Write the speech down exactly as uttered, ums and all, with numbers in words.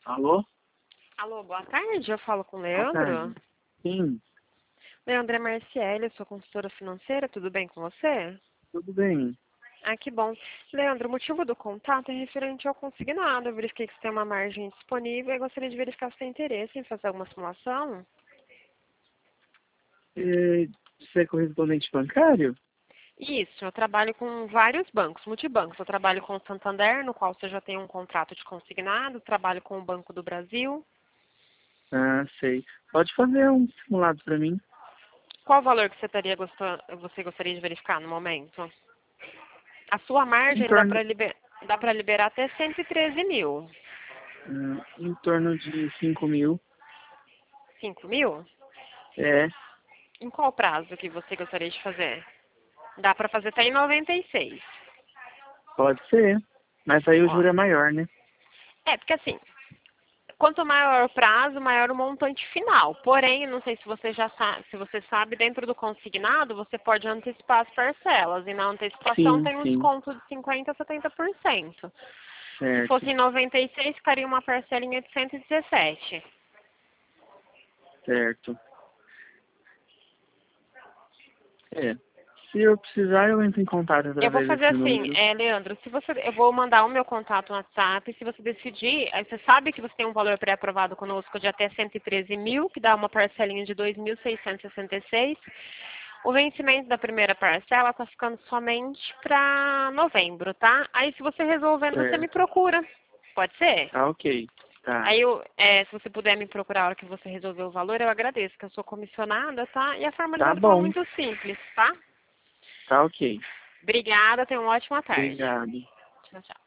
Alô? Alô, boa tarde, eu falo com o Boa Leandro. tarde. Sim, Leandro é Marciele, eu sou consultora financeira, tudo bem com você? tudo bem. Ah, que bom. Leandro, o motivo do contato é referente ao consignado. Eu verifiquei que você tem uma margem disponível e gostaria de verificar se tem interesse em fazer alguma simulação. É, Você é correspondente bancário? Isso, eu trabalho com vários bancos, multibancos. Eu trabalho com o Santander, no qual você já tem um contrato de consignado, trabalho com o Banco do Brasil. Ah, sei. Pode fazer um simulado para mim. Qual o valor que você, teria gostando, você gostaria de verificar no momento? A sua Em margem dá torno, para liber, dá para liberar até cento e treze mil. hum, em torno de cinco mil. cinco mil? É, Em qual prazo que você gostaria de fazer? Dá para fazer até em noventa e seis. pode ser. Mas aí o Ó, juro é maior, né? é, porque assim, quanto maior o prazo, maior o montante final. Porém, não sei se você já sabe, se você sabe, dentro do consignado, você pode antecipar as parcelas. E na antecipação Sim, tem um sim. desconto de cinquenta por cento a setenta por cento. Se fosse Certo, em noventa e seis, ficaria uma parcelinha de cento e dezessete. certo. É. Se eu precisar, eu entro em contato Eu vou através fazer desse assim, número. é, Leandro, se você, eu vou mandar o meu contato no WhatsApp, se você decidir, aí você sabe que você tem um valor pré-aprovado conosco de até cento e treze mil, que dá uma parcelinha de dois mil seiscentos e sessenta e seis. O vencimento da primeira parcela está ficando somente para novembro, tá? Aí se você resolvendo, você me Certo. procura. Pode ser? Tá ok. Tá. Aí eu, é, se você puder me procurar a hora que você resolver o valor, eu agradeço, que eu sou comissionada, tá? E a Tá formalização é bom. muito simples, tá? Tá ok. Obrigada, tenha uma ótima tarde. Obrigado. Tchau, tchau.